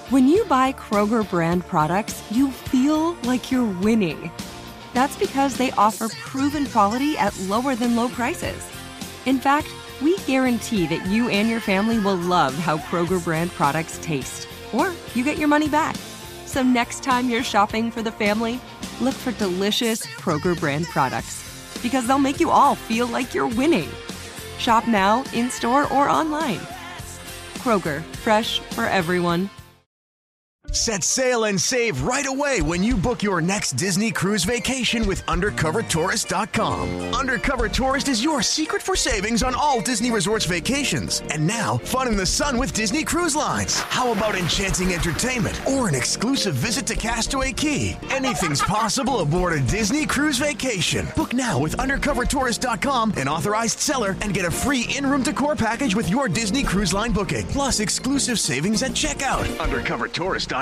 When you buy Kroger brand products, you feel like you're winning. That's because they offer proven quality at lower than low prices. In fact, we guarantee that you and your family will love how Kroger brand products taste, or you get your money back. So next time you're shopping for the family, look for delicious Kroger brand products, because they'll make you all feel like you're winning. Shop now, in-store, or online. Kroger, fresh for everyone. Set sail and save right away when you book your next Disney cruise vacation with UndercoverTourist.com. Undercover Tourist is your secret for savings on all Disney Resorts vacations. And now, fun in the sun with Disney Cruise Lines. How about enchanting entertainment or an exclusive visit to Castaway Cay? Anything's possible aboard a Disney cruise vacation. Book now with UndercoverTourist.com, an authorized seller, and get a free in-room decor package with your Disney Cruise Line booking. Plus exclusive savings at checkout. UndercoverTourist.com.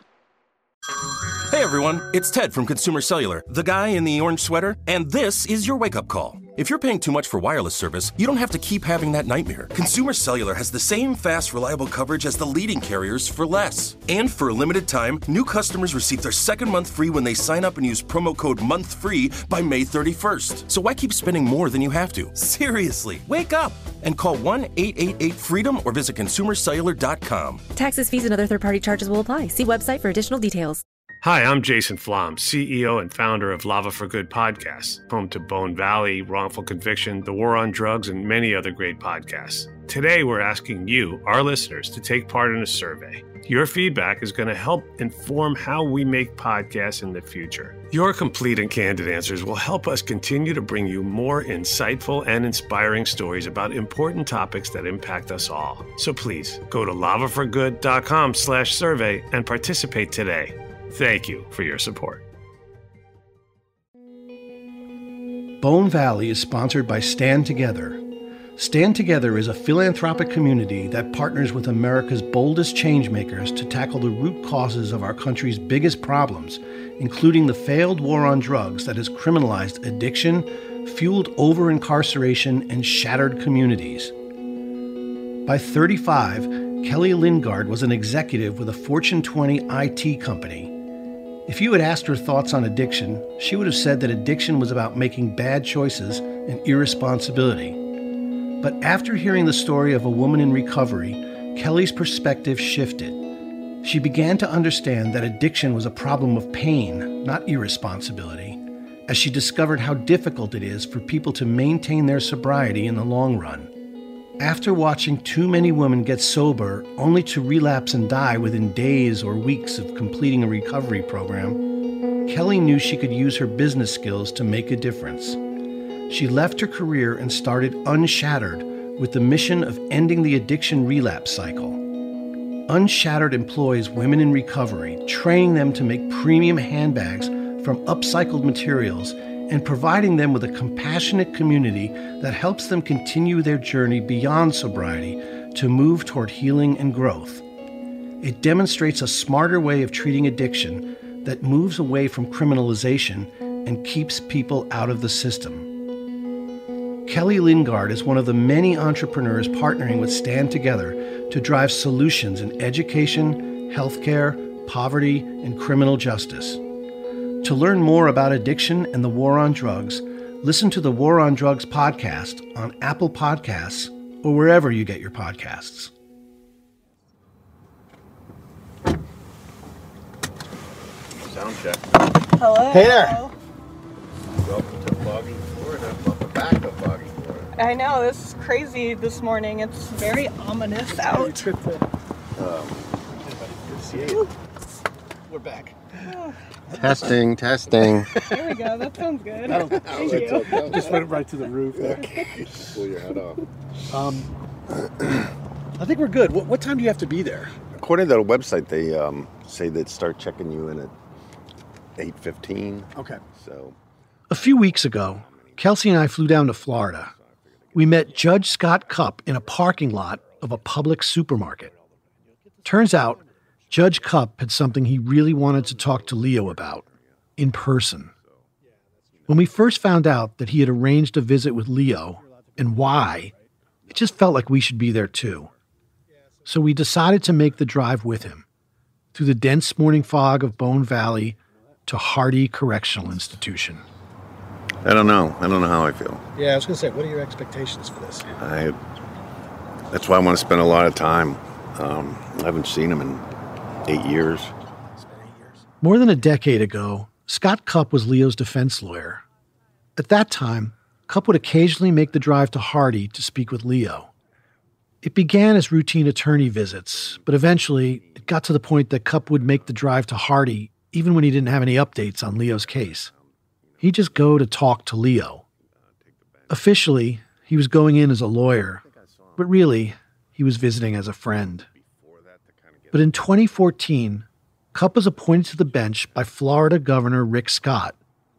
Hey everyone, it's Ted from Consumer Cellular, the guy in the orange sweater, and this is your wake-up call. If you're paying too much for wireless service, you don't have to keep having that nightmare. Consumer Cellular has the same fast, reliable coverage as the leading carriers for less. And for a limited time, new customers receive their second month free when they sign up and use promo code MONTHFREE by May 31st. So why keep spending more than you have to? Seriously, wake up and call 1-888-FREEDOM or visit consumercellular.com. Taxes, fees, and other third-party charges will apply. See website for additional details. Hi, I'm Jason Flom, CEO and founder of Lava for Good podcasts, home to Bone Valley, Wrongful Conviction, The War on Drugs, and many other great podcasts. Today, we're asking you, our listeners, to take part in a survey. Your feedback is going to help inform how we make podcasts in the future. Your complete and candid answers will help us continue to bring you more insightful and inspiring stories about important topics that impact us all. So please, go to lavaforgood.com/survey and participate today. Thank you for your support. Bone Valley is sponsored by Stand Together. Stand Together is a philanthropic community that partners with America's boldest changemakers to tackle the root causes of our country's biggest problems, including the failed war on drugs that has criminalized addiction, fueled over-incarceration, and shattered communities. By 35, Kelly Lingard was an executive with a Fortune 20 IT company. If you had asked her thoughts on addiction, she would have said that addiction was about making bad choices and irresponsibility. But after hearing the story of a woman in recovery, Kelly's perspective shifted. She began to understand that addiction was a problem of pain, not irresponsibility, as she discovered how difficult it is for people to maintain their sobriety in the long run. After watching too many women get sober only to relapse and die within days or weeks of completing a recovery program, Kelly knew she could use her business skills to make a difference. She left her career and started Unshattered with the mission of ending the addiction relapse cycle. Unshattered employs women in recovery, training them to make premium handbags from upcycled materials and providing them with a compassionate community that helps them continue their journey beyond sobriety to move toward healing and growth. It demonstrates a smarter way of treating addiction that moves away from criminalization and keeps people out of the system. Kelly Lingard is one of the many entrepreneurs partnering with Stand Together to drive solutions in education, healthcare, poverty, and criminal justice. To learn more about addiction and the war on drugs, listen to the War on Drugs podcast on Apple Podcasts or wherever you get your podcasts. Sound check. Hello. Hey there. Welcome to Foggy, Florida. Welcome back to Foggy, Florida. I know, this is crazy this morning. It's very ominous out. Good to see you. We're back. Testing. There we go. That sounds good. Thank you. Just went right to the roof. Okay. Pull your head off. I think we're good. What time do you have to be there? According to the website, they say they'd start checking you in at 8:15. Okay. So, A few weeks ago, Kelsey and I flew down to Florida. We met Judge Scott Cupp in a parking lot of a Publix supermarket. Turns out, Judge Cupp had something he really wanted to talk to Leo about, in person. When we first found out that he had arranged a visit with Leo, and why, it just felt like we should be there too. So we decided to make the drive with him. through the dense morning fog of Bone Valley to Hardy Correctional Institution. I don't know how I feel. Yeah, I was going to say, what are your expectations for this? That's why I want to spend a lot of time. I haven't seen him in 8 years. More than a decade ago, Scott Cupp was Leo's defense lawyer. At that time, Cupp would occasionally make the drive to Hardy to speak with Leo. It began as routine attorney visits, but eventually it got to the point that Cupp would make the drive to Hardy even when he didn't have any updates on Leo's case. He'd just go to talk to Leo. Officially, he was going in as a lawyer, but really, he was visiting as a friend. But in 2014, Cupp was appointed to the bench by Florida Governor Rick Scott.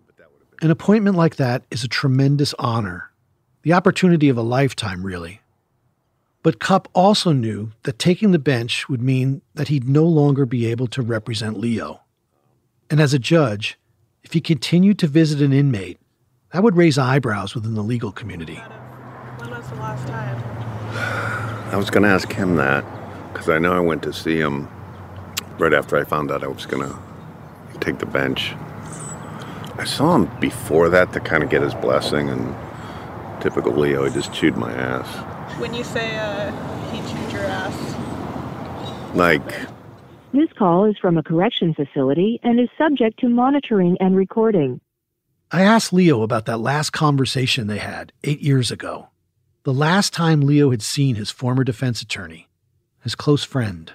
An appointment like that is a tremendous honor, the opportunity of a lifetime, really. But Cupp also knew that taking the bench would mean that he'd no longer be able to represent Leo. And as a judge, if he continued to visit an inmate, that would raise eyebrows within the legal community. When was the last time? I was going to ask him that, because I know I went to see him right after I found out I was going to take the bench. I saw him before that to kind of get his blessing, and typical Leo, he just chewed my ass. When you say he chewed your ass? Like... This call is from a correction facility and is subject to monitoring and recording. I asked Leo about that last conversation they had 8 years ago. The last time Leo had seen his former defense attorney, his close friend.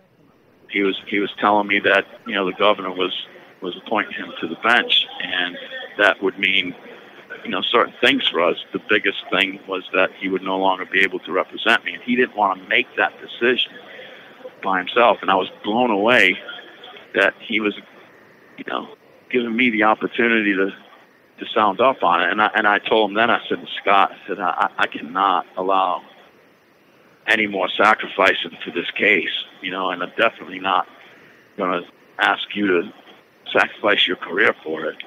He was telling me that, the governor was appointing him to the bench, and that would mean, certain things for us. The biggest thing was that he would no longer be able to represent me, and he didn't want to make that decision by himself. And I was blown away that he was, giving me the opportunity to sound up on it. And I told him then, I said to Scott, I cannot allow any more sacrifice into this case, and I'm definitely not going to ask you to sacrifice your career for it.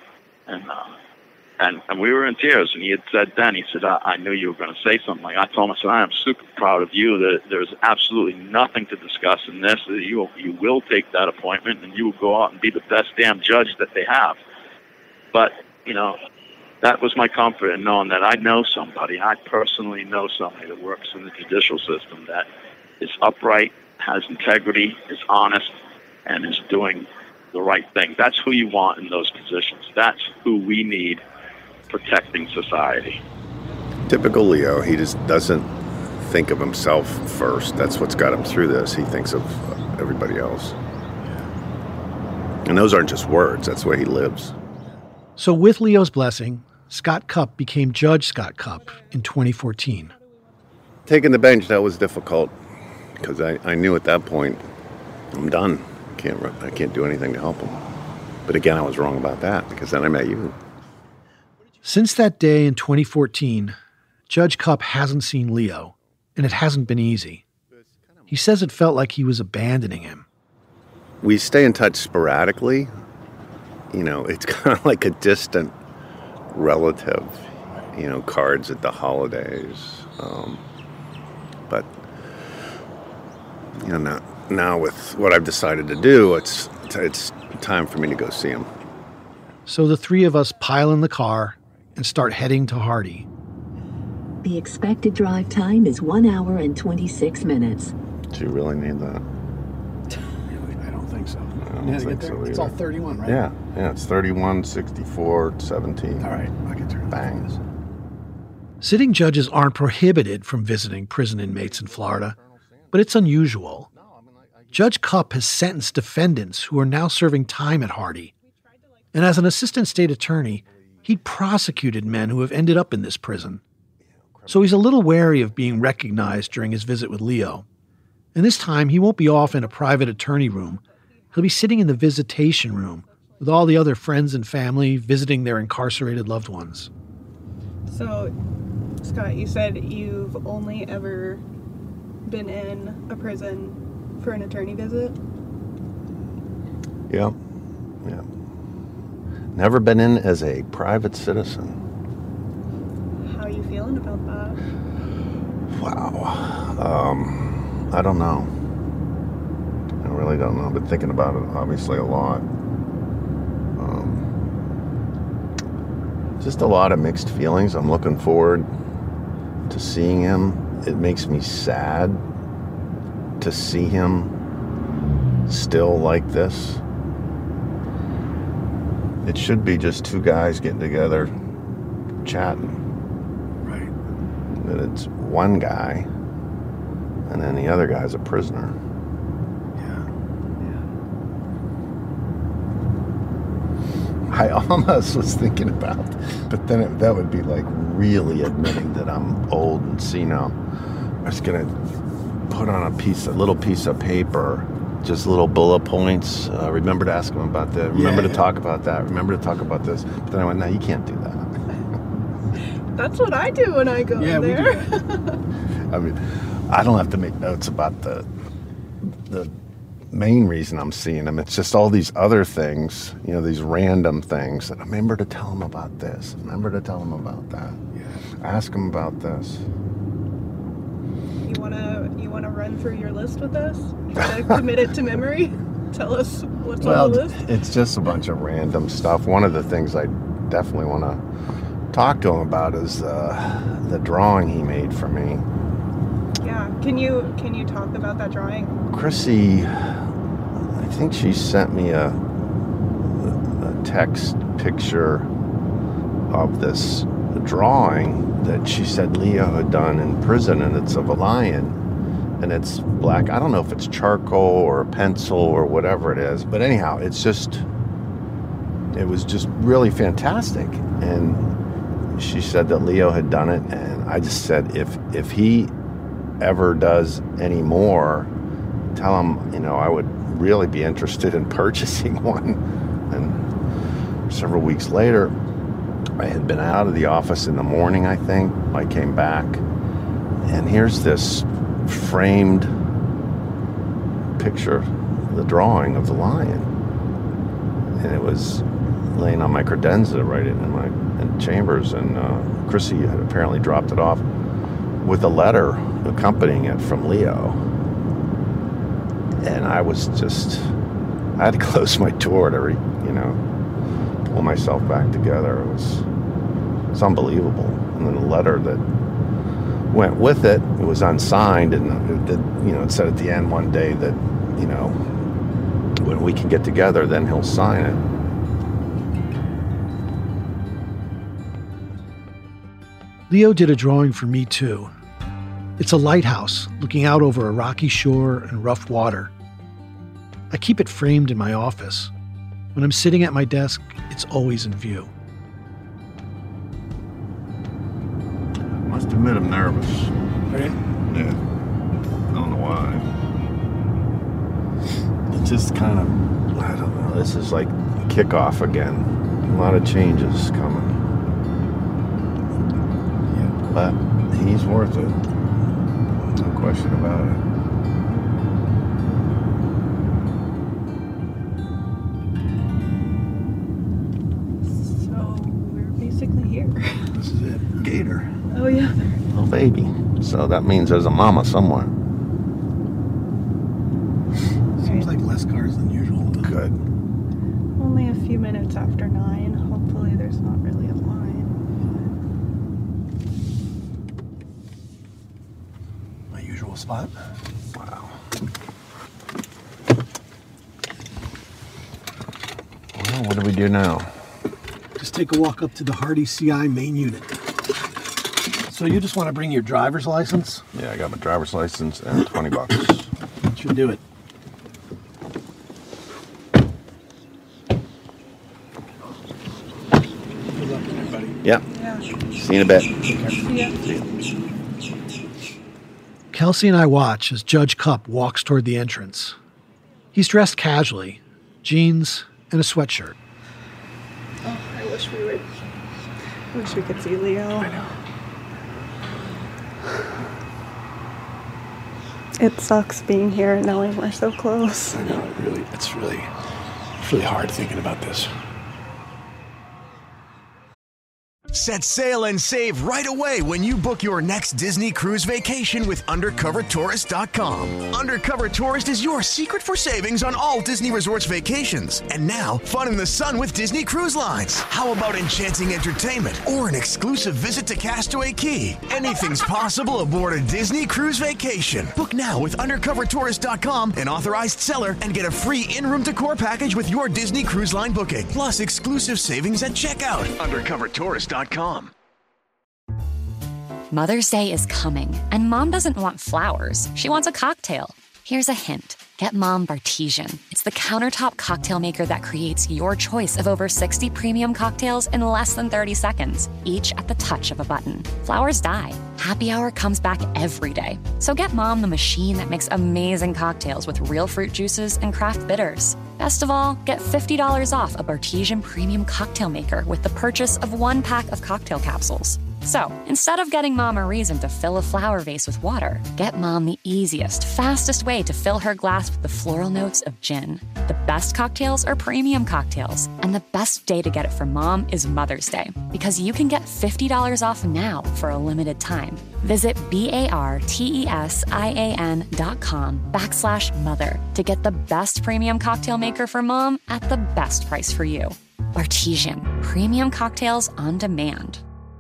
And we were in tears, and he had said then, he said, I knew you were going to say something. Like I told him, I said, I am super proud of you, that there's absolutely nothing to discuss in this, that you will take that appointment, and you will go out and be the best damn judge that they have. But, that was my comfort in knowing that I know somebody, I personally know somebody that works in the judicial system that is upright, has integrity, is honest, and is doing the right thing. That's who you want in those positions. That's who we need protecting society. Typical Leo, he just doesn't think of himself first. That's what's got him through this. He thinks of everybody else. And those aren't just words, that's the way he lives. So with Leo's blessing, Scott Cupp became Judge Scott Cupp in 2014. Taking the bench, that was difficult, because I knew at that point, I'm done. I can't do anything to help him. But again, I was wrong about that, because then I met you. Since that day in 2014, Judge Cupp hasn't seen Leo, and it hasn't been easy. He says it felt like he was abandoning him. We stay in touch sporadically. It's kind of like a distant relative, cards at the holidays. But, now with what I've decided to do, it's time for me to go see him. So the three of us pile in the car and start heading to Hardy. The expected drive time is 1 hour and 26 minutes. Do you really need that? I don't think so. I don't think so either. It's all 31, right? Yeah, it's 31, 64, 17. All right, I can turn Bang. this. Sitting judges aren't prohibited from visiting prison inmates in Florida, but it's unusual. Judge Cupp has sentenced defendants who are now serving time at Hardy. And as an assistant state attorney, he'd prosecuted men who have ended up in this prison. So he's a little wary of being recognized during his visit with Leo. And this time, he won't be off in a private attorney room. He'll be sitting in the visitation room with all the other friends and family visiting their incarcerated loved ones. So, Scott, you said you've only ever been in a prison for an attorney visit? Yeah. Never been in as a private citizen. How are you feeling about that? Wow. I don't know. I really don't know. I've been thinking about it obviously a lot. Just a lot of mixed feelings. I'm looking forward to seeing him. It makes me sad to see him still like this. It should be just two guys getting together, chatting. Right. But it's one guy, and then the other guy's a prisoner. I almost was thinking about, but then that would be like really admitting that I'm old and senile. I was gonna put on a little piece of paper, just little bullet points. Remember to ask him about that. Remember to talk about that. Remember to talk about this. But then I went, no, you can't do that. That's what I do when I go there. We do. I mean, I don't have to make notes about the main reason I'm seeing him. It's just all these other things, these random things. And remember to tell him about this. Remember to tell him about that. Yeah. Ask him about this. You wanna run through your list with us? Try to commit it to memory? Tell us what's on the list? It's just a bunch of random stuff. One of the things I definitely want to talk to him about is the drawing he made for me. Yeah. Can you talk about that drawing? Chrissy, I think she sent me a text picture of this drawing that she said Leo had done in prison, and it's of a lion, and it's black. I don't know if it's charcoal or a pencil or whatever it is, but anyhow, it was just really fantastic. And she said that Leo had done it, and I just said, if he ever does any more, tell him, I would really be interested in purchasing one. And several weeks later, I had been out of the office in the morning, I think. I came back, and here's this framed picture, the drawing of the lion. And it was laying on my credenza right in my chambers, and Chrissy had apparently dropped it off with a letter accompanying it from Leo. And I had to close my door to pull myself back together. It's unbelievable. And then the letter that went with it was unsigned, and it said at the end one day that, when we can get together, then he'll sign it. Leo did a drawing for me too. It's a lighthouse looking out over a rocky shore and rough water. I keep it framed in my office. When I'm sitting at my desk, it's always in view. Must admit I'm nervous. Right? Yeah. I don't know why. It just kind of, I don't know, this is like kickoff again. A lot of changes coming. Yeah. But he's worth it. No question about it. Here. This is it. Gator. Oh, yeah. Little baby. So that means there's a mama somewhere. Seems like less cars than usual. Good. Only a few minutes after 9. Hopefully there's not really a line. My usual spot. Wow. Well, what do we do now? Just take a walk up to the Hardy CI main unit. So you just want to bring your driver's license? Yeah, I got my driver's license and $20. Should do it. Good luck, everybody. Yep. Yeah. See you in a bit. Yeah. Kelsey and I watch as Judge Cupp walks toward the entrance. He's dressed casually, jeans and a sweatshirt. Oh, I wish we could see Leo. I know. It sucks being here knowing we're so close. I know, it's really hard thinking about this. Set sail and save right away when you book your next Disney cruise vacation with UndercoverTourist.com. Undercover Tourist is your secret for savings on all Disney Resorts vacations. And now, fun in the sun with Disney Cruise Lines. How about enchanting entertainment or an exclusive visit to Castaway Cay? Anything's possible aboard a Disney cruise vacation. Book now with UndercoverTourist.com, an authorized seller, and get a free in-room decor package with your Disney Cruise Line booking. Plus exclusive savings at checkout. UndercoverTourist.com. Mother's Day is coming, and Mom doesn't want flowers. She wants a cocktail. Here's a hint. Get Mom Bartesian. It's the countertop cocktail maker that creates your choice of over 60 premium cocktails in less than 30 seconds, each at the touch of a button. Flowers die. Happy Hour comes back every day. So get Mom the machine that makes amazing cocktails with real fruit juices and craft bitters. Best of all, get $50 off a Bartesian premium cocktail maker with the purchase of 1 pack of cocktail capsules. So, instead of getting Mom a reason to fill a flower vase with water, get Mom the easiest, fastest way to fill her glass with the floral notes of gin. The best cocktails are premium cocktails, and the best day to get it for Mom is Mother's Day, because you can get $50 off now for a limited time. Visit BARTESIAN.com/mother to get the best premium cocktail maker for Mom at the best price for you. Bartesian, premium cocktails on demand.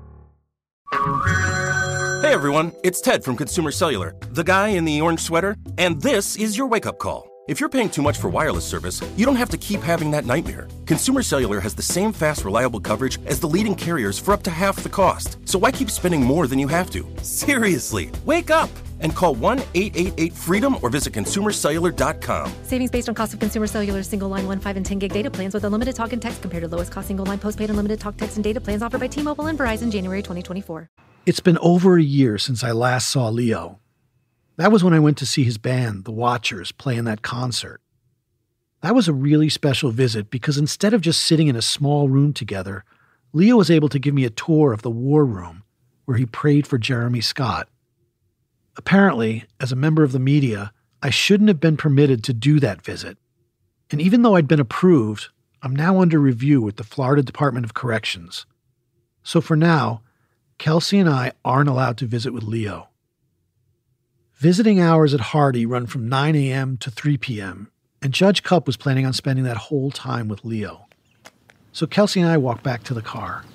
Hey everyone, it's Ted from Consumer Cellular, the guy in the orange sweater, and this is your wake-up call. If you're paying too much for wireless service, you don't have to keep having that nightmare. Consumer Cellular has the same fast, reliable coverage as the leading carriers for up to half the cost. So why keep spending more than you have to? Seriously, wake up and call 1-888-FREEDOM or visit consumercellular.com. Savings based on cost of Consumer Cellular single line 1, 5, and 10 gig data plans with unlimited talk and text compared to lowest cost single line postpaid unlimited talk, text, and data plans offered by T-Mobile and Verizon January 2024. It's been over a year since I last saw Leo. That was when I went to see his band, The Watchers, play in that concert. That was a really special visit because instead of just sitting in a small room together, Leo was able to give me a tour of the war room where he prayed for Jeremy Scott. Apparently, as a member of the media, I shouldn't have been permitted to do that visit. And even though I'd been approved, I'm now under review with the Florida Department of Corrections. So for now, Kelsey and I aren't allowed to visit with Leo. Visiting hours at Hardy run from 9 a.m. to 3 p.m., and Judge Cupp was planning on spending that whole time with Leo. So Kelsey and I walk back to the car.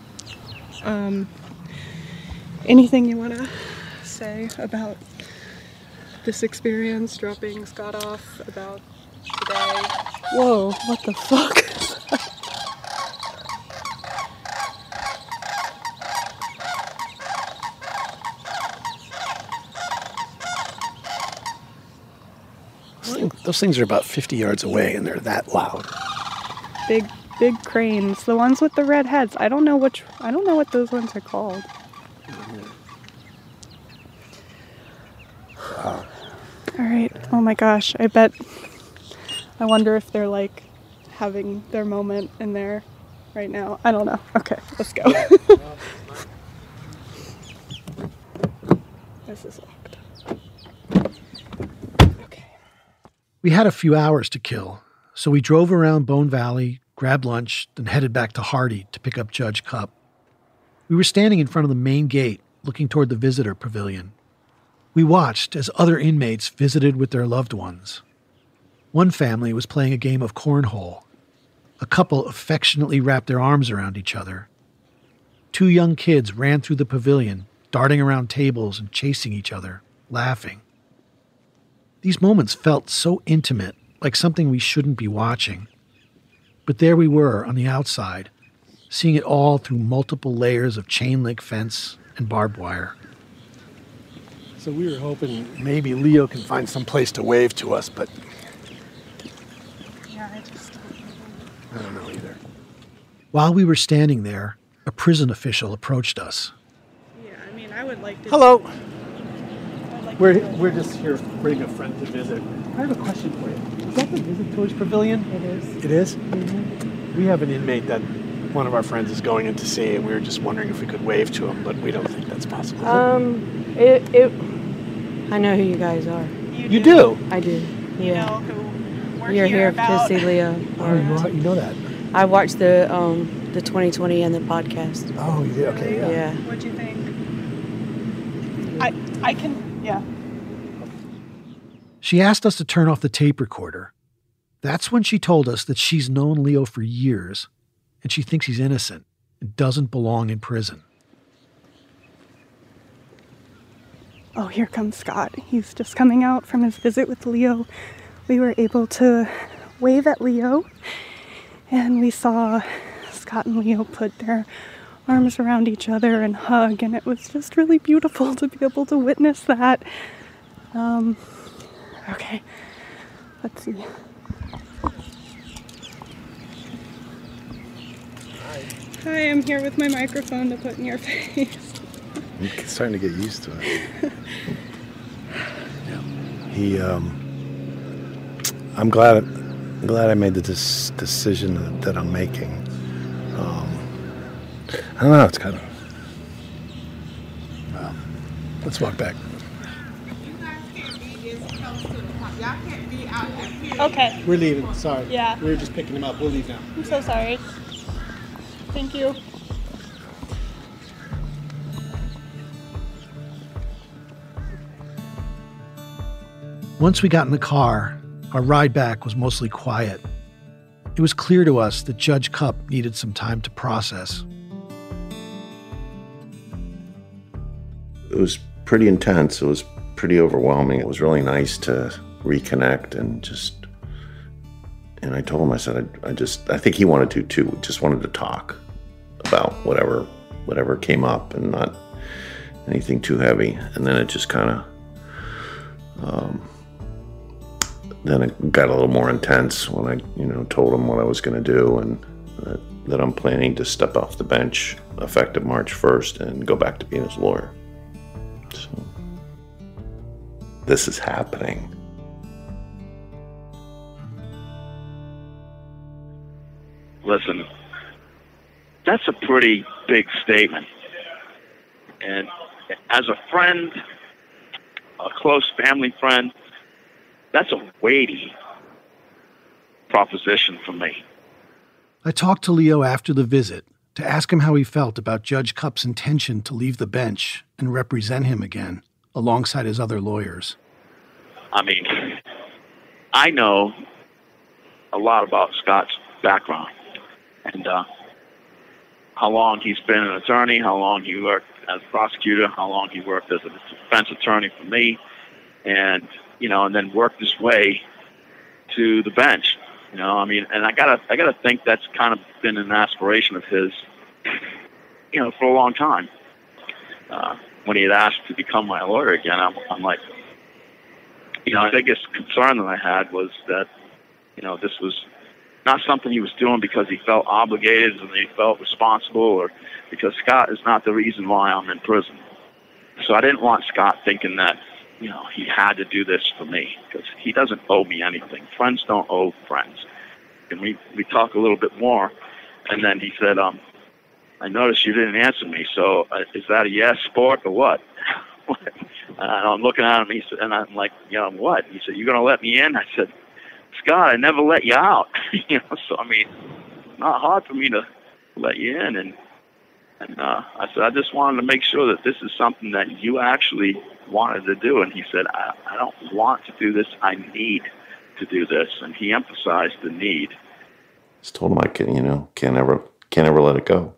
Anything you want to say about this experience, dropping Scott off, about today? Whoa, what the fuck? Those things are about 50 yards away, and they're that loud. Big cranes, the ones with the red heads. I don't know what those ones are called. Wow. All right. Oh my gosh. I wonder if they're like having their moment in there right now. I don't know. Okay, let's go. This is locked. We had a few hours to kill, so we drove around Bone Valley, grabbed lunch, then headed back to Hardy to pick up Judge Cupp. We were standing in front of the main gate, looking toward the visitor pavilion. We watched as other inmates visited with their loved ones. One family was playing a game of cornhole. A couple affectionately wrapped their arms around each other. 2 young kids ran through the pavilion, darting around tables and chasing each other, laughing. These moments felt so intimate, like something we shouldn't be watching. But there we were on the outside, seeing it all through multiple layers of chain link fence and barbed wire. So we were hoping maybe Leo can find some place to wave to us, but Yeah, I don't know either. While we were standing there, a prison official approached us. Yeah, I mean, I would like to... Hello. We're just here to bring a friend to visit. I have a question for you. Is that the Visitors Pavilion? It is. It is? Mm-hmm. We have an inmate that one of our friends is going in to see, and we were just wondering if we could wave to him, but we don't think that's possible. I know who you guys are. You do? I do. Yeah. You know who we're You're here about. to see Leo. Oh, you know that. I watched the The 2020 and the podcast. Oh, you did? Okay, yeah. Yeah. What'd you think? I can, yeah. She asked us to turn off the tape recorder. That's when she told us that she's known Leo for years, and she thinks he's innocent and doesn't belong in prison. Oh, here comes Scott. He's just coming out from his visit with Leo. We were able to wave at Leo, and we saw Scott and Leo put their arms around each other and hug, and it was just really beautiful to be able to witness that. Okay, let's see. Hi, I'm here with my microphone to put in your face. I'm starting to get used to it. I'm glad I made the decision that I'm making. I don't know, it's kind of... Well, let's walk back. Okay. We're leaving, sorry. Yeah. We were just picking him up. We'll leave now. I'm so sorry. Thank you. Once we got in the car, our ride back was mostly quiet. It was clear to us that Judge Cupp needed some time to process. It was pretty intense. It was pretty overwhelming. It was really nice to reconnect and I told him, I said, I think he wanted to too. Just wanted to talk about whatever came up and not anything too heavy. And then it just kind of, then it got a little more intense when I, told him what I was going to do and that I'm planning to step off the bench effective March 1st and go back to being his lawyer. So this is happening. Listen, that's a pretty big statement. And as a friend, a close family friend, that's a weighty proposition for me. I talked to Leo after the visit to ask him how he felt about Judge Cupp's intention to leave the bench and represent him again alongside his other lawyers. I mean, I know a lot about Scott's background and how long he's been an attorney, how long he worked as a prosecutor, how long he worked as a defense attorney for me, and then worked his way to the bench. And I gotta think that's kind of been an aspiration of his, for a long time. When he had asked to become my lawyer again, I'm like, the biggest concern that I had was that, this was not something he was doing because he felt obligated and he felt responsible, or because Scott is not the reason why I'm in prison. So I didn't want Scott thinking that, he had to do this for me, because he doesn't owe me anything. Friends don't owe friends. And we talk a little bit more, and then he said, I noticed you didn't answer me, so is that a yes, sport, or what? And I'm looking at him, and I'm like, what? He said, you going to let me in? I said, Scott, I never let you out. So, it's not hard for me to let you in. And I said, I just wanted to make sure that this is something that you actually wanted to do. And he said, I don't want to do this. I need to do this. And he emphasized the need. Just told him I can't ever let it go.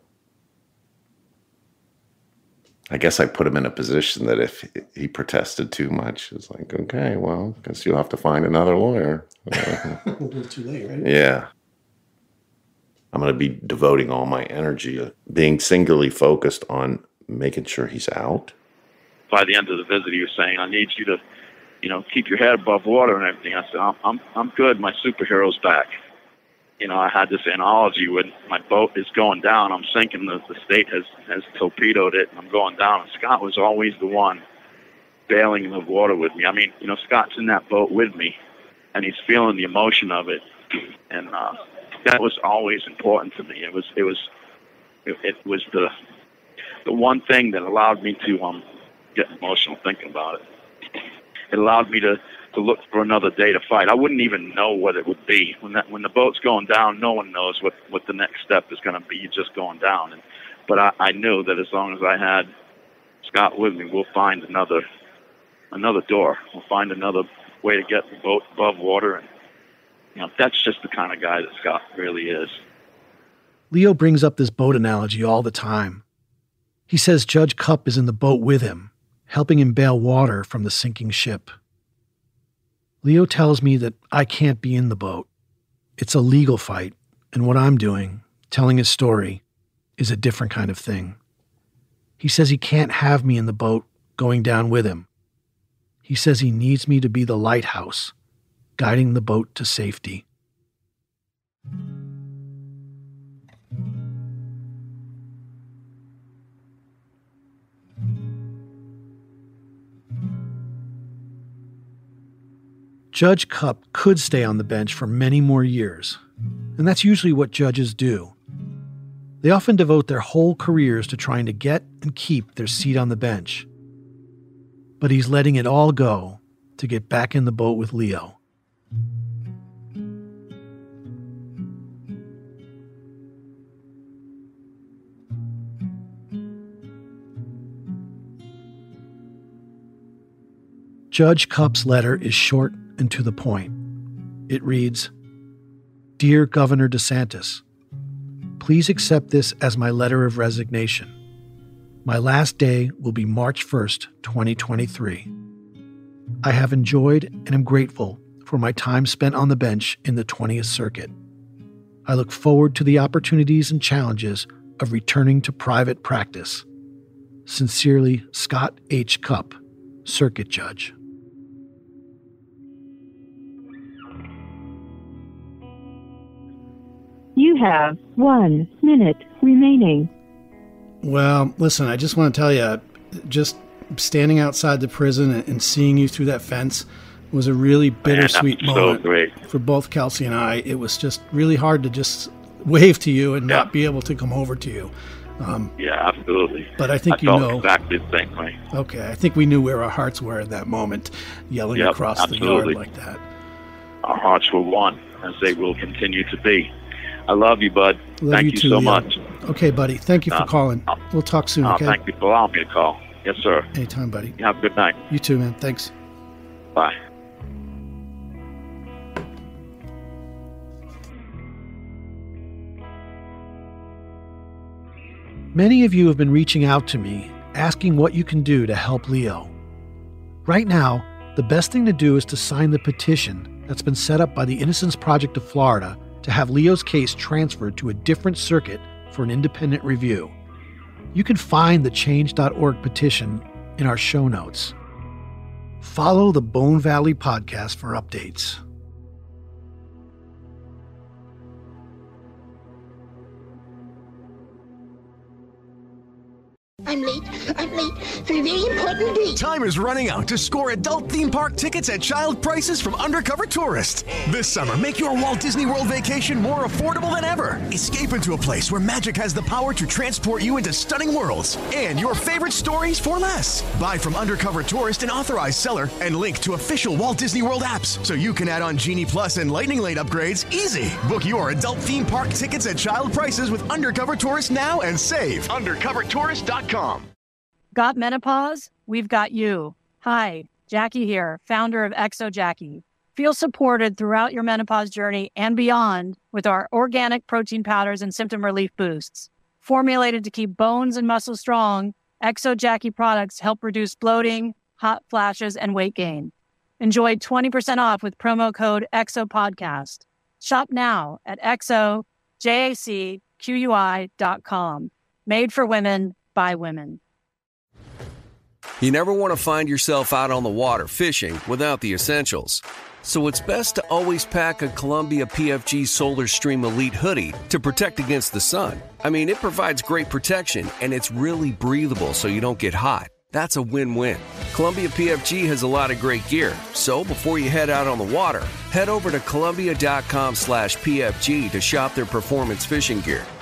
I guess I put him in a position that if he protested too much, it's like, okay, well, I guess you'll have to find another lawyer. A little too late, right? Yeah. I'm going to be devoting all my energy, being singularly focused on making sure he's out. By the end of the visit, he was saying, I need you to, keep your head above water and everything. I said, I'm good. My superhero's back. I had this analogy when my boat is going down, I'm sinking, the state has torpedoed it, and I'm going down. And Scott was always the one bailing in the water with me. Scott's in that boat with me, and he's feeling the emotion of it. And that was always important to me. It was the one thing that allowed me to get emotional thinking about it. It allowed me to to look for another day to fight. I wouldn't even know what it would be. When the boat's going down, no one knows what the next step is going to be. You're just going down. But I knew that as long as I had Scott with me, we'll find another door. We'll find another way to get the boat above water. And that's just the kind of guy that Scott really is. Leo brings up this boat analogy all the time. He says Judge Cupp is in the boat with him, helping him bail water from the sinking ship. Leo tells me that I can't be in the boat. It's a legal fight, and what I'm doing, telling his story, is a different kind of thing. He says he can't have me in the boat going down with him. He says he needs me to be the lighthouse, guiding the boat to safety. Judge Cupp could stay on the bench for many more years, and that's usually what judges do. They often devote their whole careers to trying to get and keep their seat on the bench. But he's letting it all go to get back in the boat with Leo. Judge Cupp's letter is short and to the point. It reads, "Dear Governor DeSantis, please accept this as my letter of resignation. My last day will be March 1st, 2023. I have enjoyed and am grateful for my time spent on the bench in the 20th Circuit. I look forward to the opportunities and challenges of returning to private practice. Sincerely, Scott H. Cupp, Circuit Judge." You have 1 minute remaining. Well, listen, I just want to tell you, just standing outside the prison and seeing you through that fence was a really bittersweet moment for both Kelsey and I. It was just really hard to just wave to you and not be able to come over to you. Yeah, absolutely. But I think I felt exactly the same way. Okay, I think we knew where our hearts were in that moment, yelling across the yard like that. Our hearts were one, as they will continue to be. I love you, bud. Thank you so Leo. much. Okay, buddy. Thank you for calling. We'll talk soon, okay? Thank you for allowing me to call. Yes, sir. Anytime, buddy. You have a good night. You too, man. Thanks. Bye. Many of you have been reaching out to me, asking what you can do to help Leo. Right now, the best thing to do is to sign the petition that's been set up by the Innocence Project of Florida to have Leo's case transferred to a different circuit for an independent review. You can find the change.org petition in our show notes. Follow the Bone Valley Podcast for updates. I'm late for a very important date. Time is running out to score adult theme park tickets at child prices from Undercover Tourist. This summer, make your Walt Disney World vacation more affordable than ever. Escape into a place where magic has the power to transport you into stunning worlds and your favorite stories for less. Buy from Undercover Tourist, an authorized seller, and link to official Walt Disney World apps so you can add on Genie Plus and Lightning Lane upgrades easy. Book your adult theme park tickets at child prices with Undercover Tourist now and save. UndercoverTourist.com. Got menopause? We've got you. Hi, Jackie here, founder of Exo Jackie. Feel supported throughout your menopause journey and beyond with our organic protein powders and symptom relief boosts. Formulated to keep bones and muscles strong, Exo Jackie products help reduce bloating, hot flashes, and weight gain. Enjoy 20% off with promo code EXOPODCAST. Shop now at exojacqui.com. Made for women, by women. You never want to find yourself out on the water fishing without the essentials. So it's best to always pack a Columbia PFG Solar Stream Elite hoodie to protect against the sun. I mean, it provides great protection and it's really breathable so you don't get hot. That's a win-win. Columbia PFG has a lot of great gear. So before you head out on the water, head over to Columbia.com/PFG to shop their performance fishing gear.